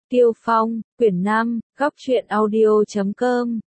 Tiêu Phong, quyển 5, góc truyện audio.com.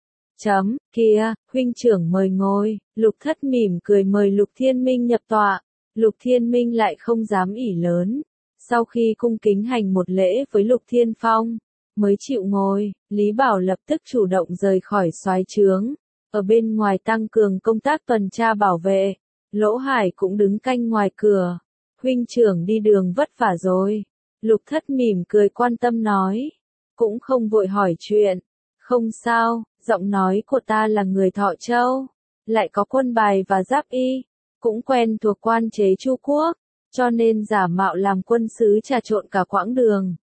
Kìa, huynh trưởng mời ngồi. Lục Thất mỉm cười mời Lục Thiên Minh nhập tọa. Lục Thiên Minh lại không dám ỷ lớn. Sau khi cung kính hành một lễ với Lục Thiên Phong, mới chịu ngồi. Lý Bảo lập tức chủ động rời khỏi soái trướng, ở bên ngoài tăng cường công tác tuần tra bảo vệ. Lỗ Hải cũng đứng canh ngoài cửa. Huynh trưởng đi đường vất vả rồi. Lục Thất mỉm cười quan tâm nói. Cũng không vội hỏi chuyện. Không sao, giọng nói của ta là người Thọ Châu, lại có quân bài và giáp y, cũng quen thuộc quan chế Chu Quốc, cho nên giả mạo làm quân sứ trà trộn cả quãng đường.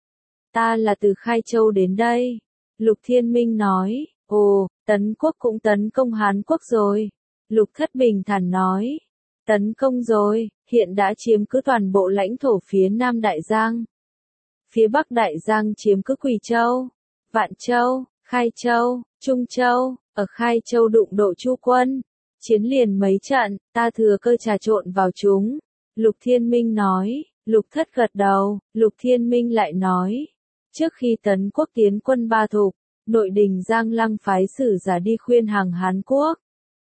Ta là từ Khai Châu đến đây. Lục Thiên Minh nói. Ồ, Tấn Quốc cũng tấn công Hán Quốc rồi. Lục Thất bình thản nói. Tấn công rồi, hiện đã chiếm cứ toàn bộ lãnh thổ phía Nam Đại Giang. Phía Bắc Đại Giang chiếm cứ Quỳ Châu, Vạn Châu, Khai Châu, Trung Châu. Ở Khai Châu đụng độ Chu quân, chiến liền mấy trận, ta thừa cơ trà trộn vào chúng. Lục Thiên Minh nói. Lục Thất gật đầu. Lục Thiên Minh lại nói. Trước khi Tấn Quốc tiến quân Ba Thục, nội đình Giang Lăng phái sử giả đi khuyên hàng Hán Quốc.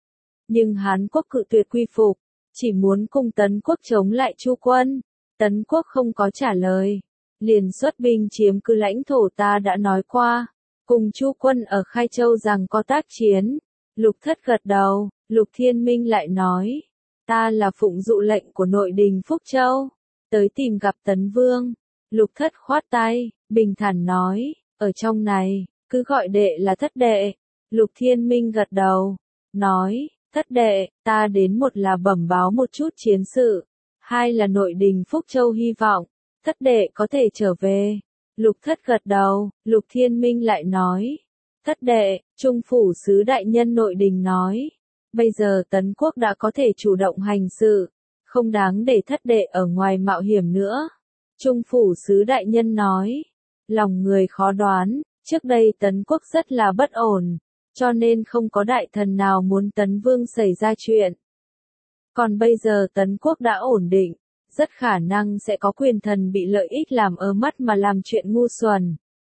Nhưng Hán Quốc cự tuyệt quy phục, chỉ muốn cùng Tấn Quốc chống lại Chu quân. Tấn Quốc không có trả lời, liền xuất binh chiếm cứ lãnh thổ ta đã nói qua, cùng Chu quân ở Khai Châu rằng có tác chiến. Lục Thất gật đầu. Lục Thiên Minh lại nói. Ta là phụng dụ lệnh của nội đình Phúc Châu, tới tìm gặp Tấn Vương. Lục Thất khoát tay, bình thản nói. Ở trong này, cứ gọi đệ là Thất đệ. Lục Thiên Minh gật đầu, nói. Thất đệ, ta đến một là bẩm báo một chút chiến sự, hai là nội đình Phúc Châu hy vọng Thất đệ có thể trở về. Lục Thất gật đầu. Lục Thiên Minh lại nói. Thất đệ, Trung phủ sứ đại nhân nội đình nói, bây giờ Tấn Quốc đã có thể chủ động hành sự, không đáng để thất đệ ở ngoài mạo hiểm nữa. Trung phủ sứ đại nhân nói. Lòng người khó đoán, trước đây Tấn Quốc rất là bất ổn, cho nên không có đại thần nào muốn Tấn Vương xảy ra chuyện. Còn bây giờ Tấn Quốc đã ổn định, rất khả năng sẽ có quyền thần bị lợi ích làm ở mắt mà làm chuyện ngu xuẩn.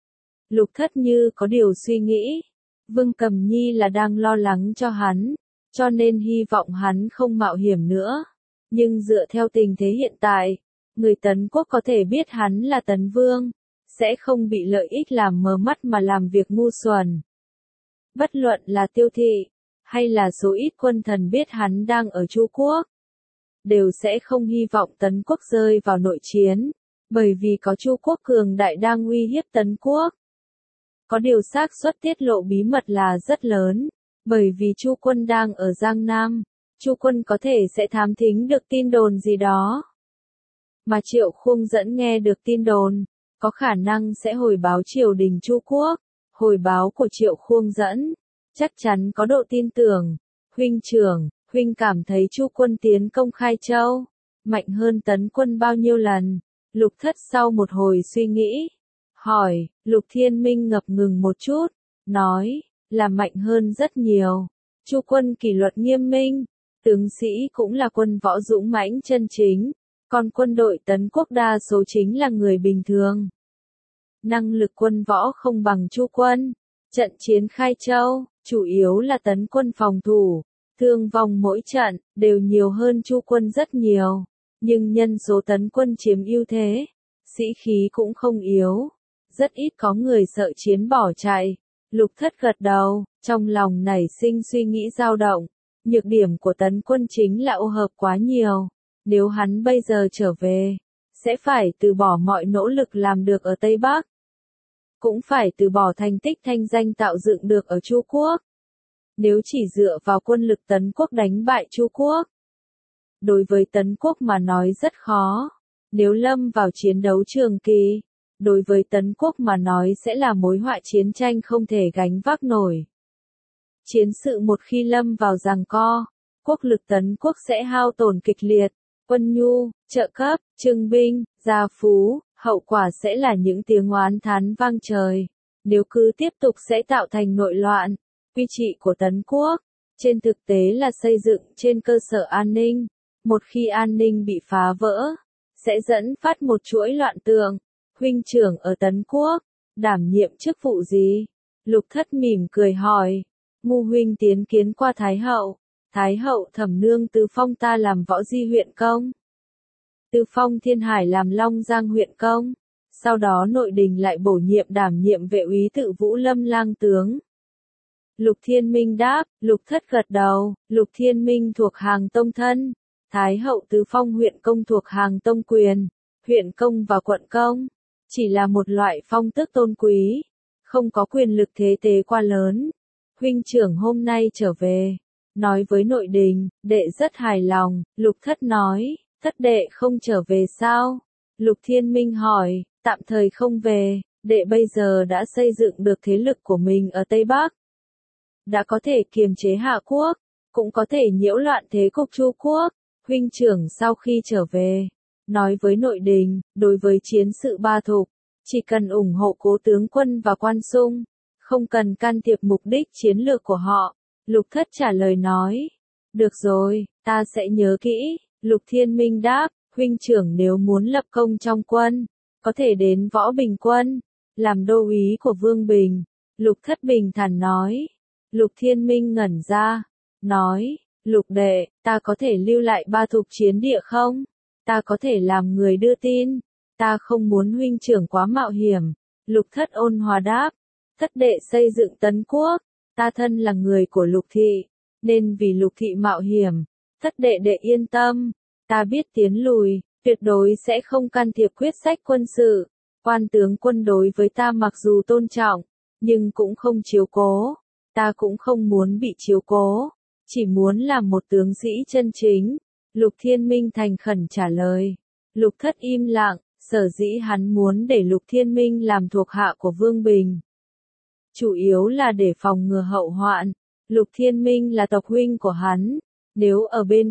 Lục Thất như có điều suy nghĩ. Vương Cầm Nhi là đang lo lắng cho hắn, cho nên hy vọng hắn không mạo hiểm nữa. Nhưng dựa theo tình thế hiện tại, người Tấn Quốc có thể biết hắn là Tấn Vương, sẽ không bị lợi ích làm mờ mắt mà làm việc ngu xuẩn. Bất luận là Tiêu Thị, hay là số ít quân thần biết hắn đang ở Chu Quốc, đều sẽ không hy vọng Tấn Quốc rơi vào nội chiến, bởi vì có Chu Quốc cường đại đang uy hiếp Tấn Quốc. Có điều xác suất tiết lộ bí mật là rất lớn, bởi vì Chu quân đang ở Giang Nam, Chu quân có thể sẽ thám thính được tin đồn gì đó. Mà Triệu Khung Dẫn nghe được tin đồn, có khả năng sẽ hồi báo triều đình Chu Quốc. Hồi báo của Triệu Khung Dẫn chắc chắn có độ tin tưởng. Huynh trưởng, huynh cảm thấy Chu quân tiến công Khai Châu mạnh hơn Tấn quân bao nhiêu lần? Lục Thất sau một hồi suy nghĩ, hỏi. Lục Thiên Minh ngập ngừng một chút, nói, là mạnh hơn rất nhiều. Chu quân kỷ luật nghiêm minh, tướng sĩ cũng là quân võ dũng mãnh chân chính, còn quân đội Tấn Quốc đa số chính là người bình thường. Năng lực quân võ không bằng Chu quân. Trận chiến Khai Châu, chủ yếu là Tấn quân phòng thủ, thương vong mỗi trận đều nhiều hơn Chu quân rất nhiều, nhưng nhân số Tấn quân chiếm ưu thế, sĩ khí cũng không yếu, rất ít có người sợ chiến bỏ chạy. Lục Thất gật đầu, trong lòng nảy sinh suy nghĩ dao động. Nhược điểm của Tấn quân chính là ô hợp quá nhiều, nếu hắn bây giờ trở về, sẽ phải từ bỏ mọi nỗ lực làm được ở Tây Bắc, cũng phải từ bỏ thành tích thanh danh tạo dựng được ở Chu Quốc. Nếu chỉ dựa vào quân lực Tấn Quốc đánh bại Chu Quốc, đối với Tấn Quốc mà nói rất khó. Nếu lâm vào chiến đấu trường kỳ, đối với Tấn Quốc mà nói sẽ là mối họa chiến tranh không thể gánh vác nổi. Chiến sự một khi lâm vào giằng co, quốc lực Tấn Quốc sẽ hao tổn kịch liệt, quân nhu, trợ cấp, trưng binh, gia phú, hậu quả sẽ là những tiếng oán thán vang trời. Nếu cứ tiếp tục sẽ tạo thành nội loạn. Quy trị của Tấn Quốc, trên thực tế là xây dựng trên cơ sở an ninh. Một khi an ninh bị phá vỡ, sẽ dẫn phát một chuỗi loạn tượng. Huynh trưởng ở Tấn Quốc, Đảm nhiệm chức vụ gì? Lục Thất mỉm cười hỏi. Ngu huynh tiến kiến qua Thái hậu. Thái hậu thẩm nương tứ phong ta làm Võ Di huyện công. Tứ phong Thiên Hải làm Long Giang huyện công. Sau đó nội đình lại bổ nhiệm đảm nhiệm vệ úy Tự Vũ Lâm lang tướng. Lục Thiên Minh đáp. Lục Thất gật đầu. Lục Thiên Minh thuộc hàng tông thân. Thái hậu tứ phong huyện công thuộc hàng tông quyền. Huyện công và quận công chỉ là một loại phong tước tôn quý, không có quyền lực thế tế quá lớn. Huynh trưởng hôm nay trở về, nói với nội đình, đệ rất hài lòng. Lục Thất nói. Thất đệ không trở về sao? Lục Thiên Minh hỏi. Tạm thời không về, đệ bây giờ đã xây dựng được thế lực của mình ở Tây Bắc. Đã có thể kiềm chế Hạ quốc, cũng có thể nhiễu loạn thế cục Chu quốc. Huynh trưởng sau khi trở về, nói với nội đình, đối với chiến sự Ba Thục, chỉ cần ủng hộ Cố tướng quân và Quan Xung, không cần can thiệp mục đích chiến lược của họ. Lục Thất trả lời nói. Được rồi, ta sẽ nhớ kỹ. Lục Thiên Minh đáp. Huynh trưởng nếu muốn lập công trong quân, có thể đến Võ Bình quân, làm đô úy của Vương Bình. Lục Thất bình thản nói. Lục Thiên Minh ngẩn ra, nói. Lục đệ, ta có thể lưu lại Ba Thục chiến địa không? Ta có thể làm người đưa tin. Ta không muốn huynh trưởng quá mạo hiểm. Lục Thất ôn hòa đáp. Thất đệ xây dựng Tấn Quốc, ta thân là người của Lục thị, nên vì Lục thị mạo hiểm. Thất đệ đệ yên tâm, ta biết tiến lùi, tuyệt đối sẽ không can thiệp quyết sách quân sự. Quan tướng quân đối với ta mặc dù tôn trọng, nhưng cũng không chiếu cố. Ta cũng không muốn bị chiếu cố, chỉ muốn làm một tướng sĩ chân chính. Lục Thiên Minh thành khẩn trả lời. Lục Thất im lặng, sở dĩ hắn muốn để Lục Thiên Minh làm thuộc hạ của Vương Bình, chủ yếu là để phòng ngừa hậu hoạn. Lục Thiên Minh là tộc huynh của hắn, nếu ở bên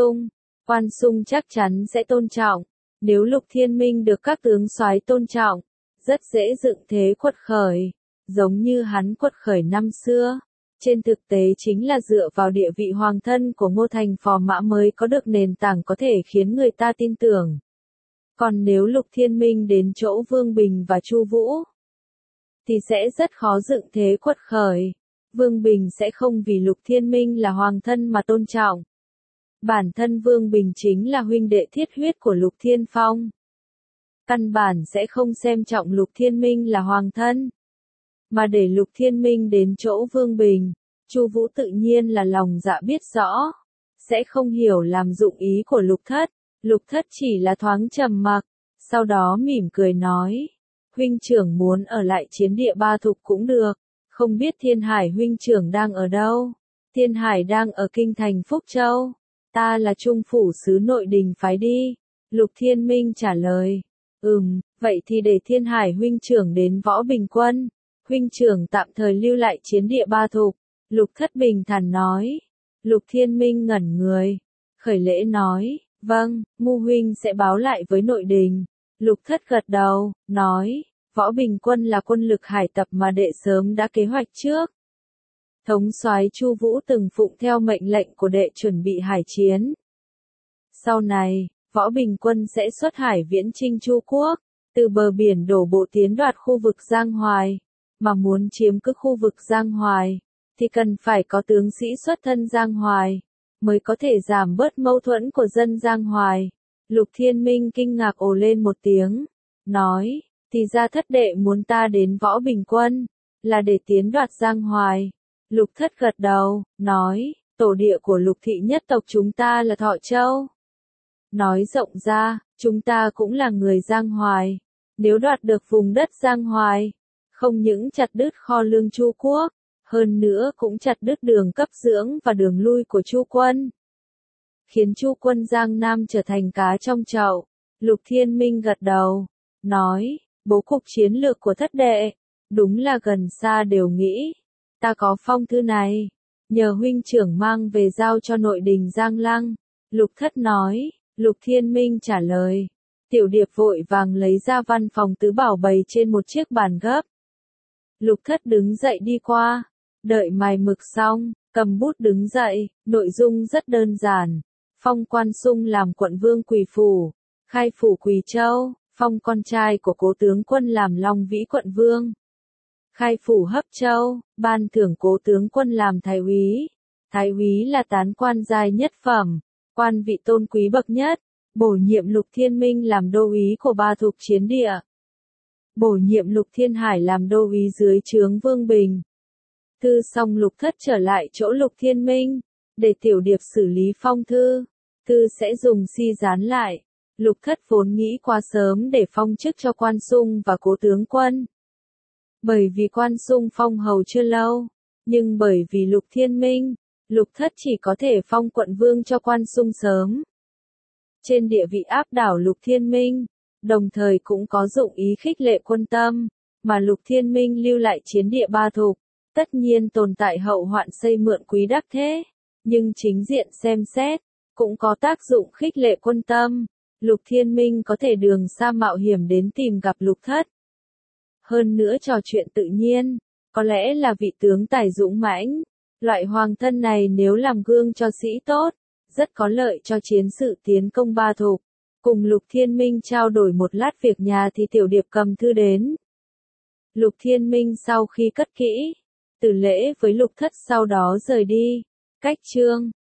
Quan Xung chắc chắn sẽ tôn trọng. Nếu Lục Thiên Minh được các tướng soái tôn trọng, rất dễ dựng thế quật khởi, giống như hắn quật khởi năm xưa. Trên thực tế chính là dựa vào địa vị hoàng thân của Ngô Thành Phò Mã mới có được nền tảng có thể khiến người ta tin tưởng. Còn nếu Lục Thiên Minh đến chỗ Vương Bình và Chu Vũ, thì sẽ rất khó dựng thế quật khởi. Vương Bình sẽ không vì Lục Thiên Minh là hoàng thân mà tôn trọng. Bản thân Vương Bình chính là huynh đệ thiết huyết của Lục Thiên Phong. Căn bản sẽ không xem trọng Lục Thiên Minh là hoàng thân, mà để Lục Thiên Minh đến chỗ Vương Bình. Chu Vũ tự nhiên là lòng dạ biết rõ, sẽ không hiểu làm dụng ý của Lục Thất. Lục Thất chỉ là thoáng trầm mặc, sau đó mỉm cười nói. Huynh trưởng muốn ở lại chiến địa Ba Thục cũng được, không biết Thiên Hải huynh trưởng đang ở đâu? Thiên Hải đang ở kinh thành Phúc Châu, ta là trung phủ sứ nội đình phái đi. Lục Thiên Minh trả lời. Vậy thì để Thiên Hải huynh trưởng đến Võ Bình quân. Huynh trưởng tạm thời lưu lại chiến địa Ba Thục. Lục Thất bình thản nói. Lục Thiên Minh ngẩn người, khởi lễ nói. Vâng, Ngu huynh sẽ báo lại với nội đình. Lục Thất gật đầu, nói. Võ Bình quân là quân lực hải tập mà đệ sớm đã kế hoạch trước. Thống soái Chu Vũ từng phụng theo mệnh lệnh của đệ chuẩn bị hải chiến. Sau này, Võ Bình quân sẽ xuất hải viễn chinh Chu quốc, từ bờ biển đổ bộ tiến đoạt khu vực Giang Hoài. Mà muốn chiếm cứ khu vực Giang Hoài, thì cần phải có tướng sĩ xuất thân Giang Hoài, mới có thể giảm bớt mâu thuẫn của dân Giang Hoài. Lục Thiên Minh kinh ngạc ồ lên một tiếng, nói, thì ra thất đệ muốn ta đến Võ Bình quân, là để tiến đoạt Giang Hoài. Lục Thất gật đầu, nói, tổ địa của Lục thị nhất tộc chúng ta là Thọ Châu. Nói rộng ra, chúng ta cũng là người Giang Hoài. Nếu đoạt được vùng đất Giang Hoài, không những chặt đứt kho lương Chu quốc, hơn nữa cũng chặt đứt đường cấp dưỡng và đường lui của Chu quân, khiến Chu quân Giang Nam trở thành cá trong chậu. Lục Thiên Minh gật đầu, nói, bố cục chiến lược của thất đệ, đúng là gần xa đều nghĩ. Ta có phong thư này, nhờ huynh trưởng mang về giao cho nội đình Giang Lăng. Lục Thất nói. Lục Thiên Minh trả lời. Tiểu Điệp vội vàng lấy ra văn phòng tứ bảo bày trên một chiếc bàn gấp. Lục Thất đứng dậy đi qua, đợi mài mực xong, cầm bút đứng dậy. Nội dung rất đơn giản. Phong Quan Xung làm quận vương Quỳ Phủ, khai phủ Quỳ Châu, phong con trai của Cố tướng quân làm Long Vĩ quận vương. Khai phủ Hấp Châu, ban thưởng Cố tướng quân làm thái úy. Thái úy là tán quan giai nhất phẩm, quan vị tôn quý bậc nhất, bổ nhiệm Lục Thiên Minh làm đô úy của Ba Thục chiến địa. Bổ nhiệm Lục Thiên Hải làm đô úy dưới trướng Vương Bình. Thư xong Lục Thất trở lại chỗ Lục Thiên Minh, để tiểu điệp xử lý phong thư. Thư sẽ dùng si dán lại. Lục Thất vốn nghĩ quá sớm để phong chức cho Quan Sung và Cố tướng quân. Bởi vì Quan Sung phong hầu chưa lâu, nhưng bởi vì Lục Thiên Minh, Lục Thất chỉ có thể phong quận vương cho Quan Sung sớm. Trên địa vị áp đảo Lục Thiên Minh, đồng thời cũng có dụng ý khích lệ quân tâm, mà Lục Thiên Minh lưu lại chiến địa Ba Thục, tất nhiên tồn tại hậu hoạn xây mượn quý đắc thế, nhưng chính diện xem xét, cũng có tác dụng khích lệ quân tâm. Lục Thiên Minh có thể đường xa mạo hiểm đến tìm gặp Lục Thất. Hơn nữa trò chuyện tự nhiên, có lẽ là vị tướng tài dũng mãnh. Loại hoàng thân này nếu làm gương cho sĩ tốt, rất có lợi cho chiến sự tiến công Ba Thục. Cùng Lục Thiên Minh trao đổi một lát việc nhà thì tiểu điệp cầm thư đến. Lục Thiên Minh sau khi cất kỹ, tử lễ với Lục Thất sau đó rời đi. Cách chương